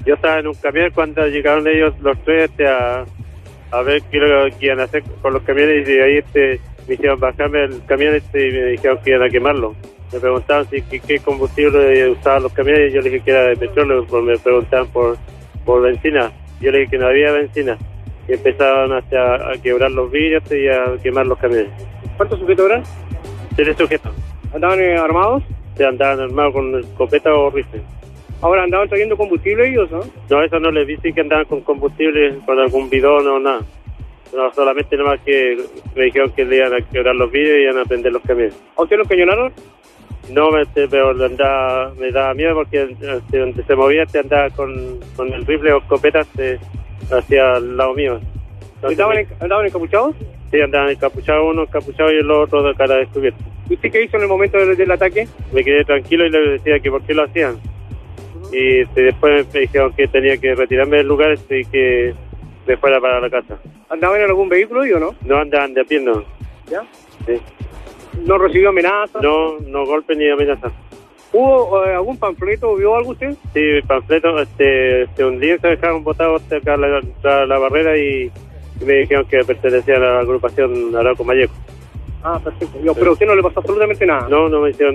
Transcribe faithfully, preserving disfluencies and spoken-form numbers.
Yo estaba en un camión cuando llegaron ellos los tres este, a, a ver qué, lo, qué iban a hacer con los camiones, y de ahí este, me hicieron bajarme el camión este y me dijeron que iban a quemarlo. Me preguntaban si qué, qué combustible usaban los camiones, y yo les dije que era de petróleo, pues me preguntaban por, por benzina. Yo les dije que no había benzina, y empezaron hasta a quebrar los vidrios y a quemar los camiones. ¿Cuántos sujetos eran? Tres sujetos. ¿Andaban eh, armados? Se andaban armados con escopeta o rifle. Ahora, ¿andaban trayendo combustible ellos, no? No, eso no les vi, sí que andaban con combustible, con algún bidón o nada. No, solamente nomás que me dijeron que le iban a quebrar los vidrios y iban a prender los camiones. ¿A usted los cañonaron? No, me, pero andaba, me daba miedo porque este, donde se movía este andaba con, con el rifle o escopeta este, hacia el lado mío. Entonces, ¿Andaban, me, en, ¿Andaban encapuchados? Sí, andaban encapuchados uno, encapuchado y el otro de cara descubierta. ¿Y usted qué hizo en el momento del, del ataque? Me quedé tranquilo y le decía que por qué lo hacían. Uh-huh. Y este, después me dijeron que tenía que retirarme del lugar este, y que me fuera para la casa. ¿Andaban en algún vehículo o no? No, andaban de a pie, no. ¿Ya? Sí. ¿No recibió amenazas? No, no golpes ni amenazas. ¿Hubo eh, algún panfleto o vio algo usted? Sí, panfleto, este, este un lienzo dejaron botado acá la, la, la barrera y, y me dijeron que pertenecían a la agrupación Arauco Malleco. Ah, perfecto. Yo, pero a usted no le pasó absolutamente nada. No, no me hicieron